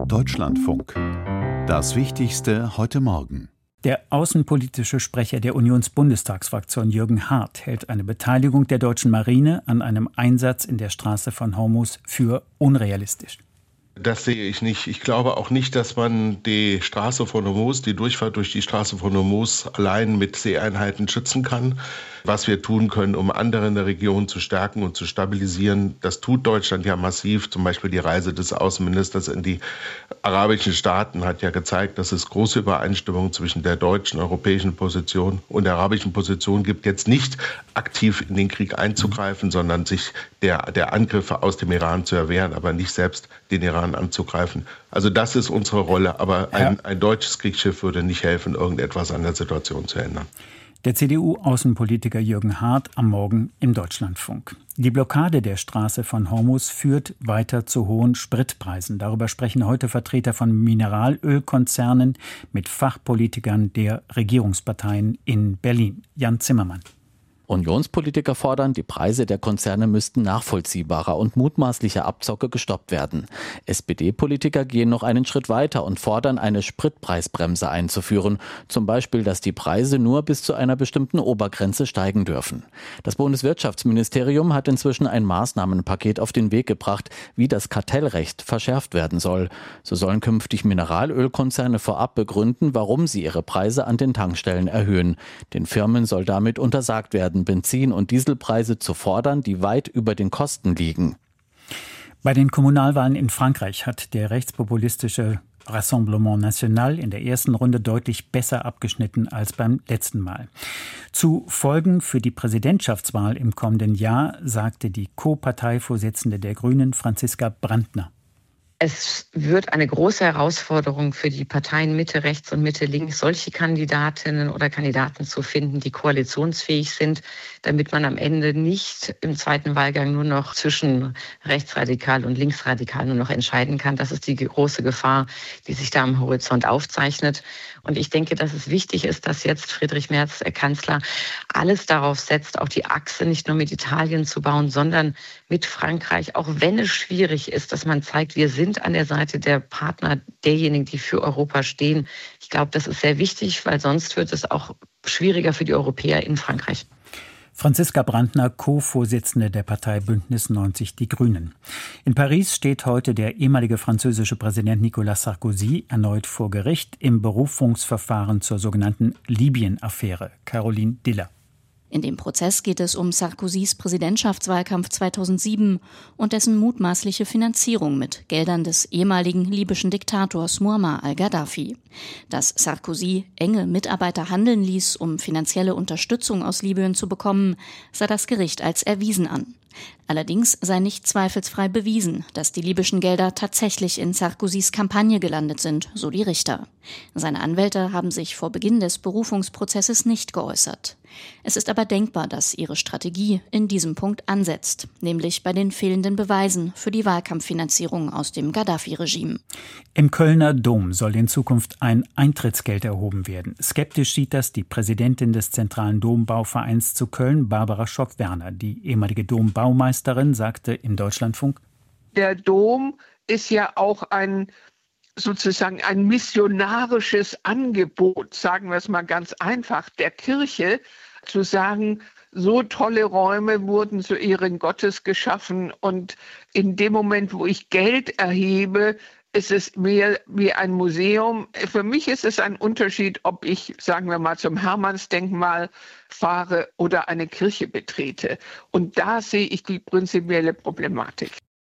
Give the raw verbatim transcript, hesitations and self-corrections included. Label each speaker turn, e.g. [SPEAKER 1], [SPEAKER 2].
[SPEAKER 1] Deutschlandfunk. Das Wichtigste heute Morgen.
[SPEAKER 2] Der außenpolitische Sprecher der Unionsbundestagsfraktion Jürgen Hart hält eine Beteiligung der deutschen Marine an einem Einsatz in der Straße von Hormuz für unrealistisch.
[SPEAKER 3] Das sehe ich nicht. Ich glaube auch nicht, dass man die Straße von Hormuz, die Durchfahrt durch die Straße von Hormuz allein mit Seeeinheiten schützen kann. Was wir tun können, um andere in der Region zu stärken und zu stabilisieren, das tut Deutschland ja massiv. Zum Beispiel die Reise des Außenministers in die arabischen Staaten hat ja gezeigt, dass es große Übereinstimmung zwischen der deutschen, europäischen Position und der arabischen Position gibt, jetzt nicht aktiv in den Krieg einzugreifen, sondern sich der, der Angriffe aus dem Iran zu erwehren, aber nicht selbst den Iran anzugreifen. Also das ist unsere Rolle, aber ein, ein deutsches Kriegsschiff würde nicht helfen, irgendetwas an der Situation zu ändern.
[SPEAKER 2] Der C D U-Außenpolitiker Jürgen Hart am Morgen im Deutschlandfunk. Die Blockade der Straße von Hormuz führt weiter zu hohen Spritpreisen. Darüber sprechen heute Vertreter von Mineralölkonzernen mit Fachpolitikern der Regierungsparteien in Berlin. Jan Zimmermann.
[SPEAKER 4] Unionspolitiker fordern, die Preise der Konzerne müssten nachvollziehbarer und mutmaßlicher Abzocke gestoppt werden. S P D-Politiker gehen noch einen Schritt weiter und fordern, eine Spritpreisbremse einzuführen. Zum Beispiel, dass die Preise nur bis zu einer bestimmten Obergrenze steigen dürfen. Das Bundeswirtschaftsministerium hat inzwischen ein Maßnahmenpaket auf den Weg gebracht, wie das Kartellrecht verschärft werden soll. So sollen künftig Mineralölkonzerne vorab begründen, warum sie ihre Preise an den Tankstellen erhöhen. Den Firmen soll damit untersagt werden, Benzin- und Dieselpreise zu fordern, die weit über den Kosten liegen.
[SPEAKER 2] Bei den Kommunalwahlen in Frankreich hat der rechtspopulistische Rassemblement National in der ersten Runde deutlich besser abgeschnitten als beim letzten Mal. Zu Folgen für die Präsidentschaftswahl im kommenden Jahr sagte die Co-Parteivorsitzende der Grünen, Franziska Brandner.
[SPEAKER 5] Es wird eine große Herausforderung für die Parteien Mitte rechts und Mitte links, solche Kandidatinnen oder Kandidaten zu finden, die koalitionsfähig sind, damit man am Ende nicht im zweiten Wahlgang nur noch zwischen rechtsradikal und linksradikal nur noch entscheiden kann. Das ist die große Gefahr, die sich da am Horizont aufzeichnet. Und ich denke, dass es wichtig ist, dass jetzt Friedrich Merz, der Kanzler, alles darauf setzt, auch die Achse nicht nur mit Italien zu bauen, sondern mit Frankreich, auch wenn es schwierig ist, dass man zeigt, wir sind an der Seite der Partner, derjenigen, die für Europa stehen. Ich glaube, das ist sehr wichtig, weil sonst wird es auch schwieriger für die Europäer in Frankreich.
[SPEAKER 2] Franziska Brandner, Co-Vorsitzende der Partei Bündnis neunzig Die Grünen. In Paris steht heute der ehemalige französische Präsident Nicolas Sarkozy erneut vor Gericht im Berufungsverfahren zur sogenannten Libyen-Affäre. Caroline Diller.
[SPEAKER 6] In dem Prozess geht es um Sarkozys Präsidentschaftswahlkampf zweitausendsieben und dessen mutmaßliche Finanzierung mit Geldern des ehemaligen libyschen Diktators Muammar al-Gaddafi. Dass Sarkozy enge Mitarbeiter handeln ließ, um finanzielle Unterstützung aus Libyen zu bekommen, sah das Gericht als erwiesen an. Allerdings sei nicht zweifelsfrei bewiesen, dass die libyschen Gelder tatsächlich in Sarkozys Kampagne gelandet sind, so die Richter. Seine Anwälte haben sich vor Beginn des Berufungsprozesses nicht geäußert. Es ist aber denkbar, dass ihre Strategie in diesem Punkt ansetzt, nämlich bei den fehlenden Beweisen für die Wahlkampffinanzierung aus dem Gaddafi-Regime.
[SPEAKER 2] Im Kölner Dom soll in Zukunft ein Eintrittsgeld erhoben werden. Skeptisch sieht das die Präsidentin des Zentralen Dombauvereins zu Köln, Barbara Schock-Werner. Die ehemalige Dombaumeisterin sagte im Deutschlandfunk:
[SPEAKER 7] Der Dom ist ja auch ein sozusagen ein missionarisches Angebot, sagen wir es mal ganz einfach, der Kirche, zu sagen, so tolle Räume wurden zu Ehren Gottes geschaffen und in dem Moment, wo ich Geld erhebe, ist es mehr wie ein Museum. Für mich ist es ein Unterschied, ob ich, sagen wir mal, zum Hermannsdenkmal fahre oder eine Kirche betrete. Und da sehe ich die prinzipielle Problematik.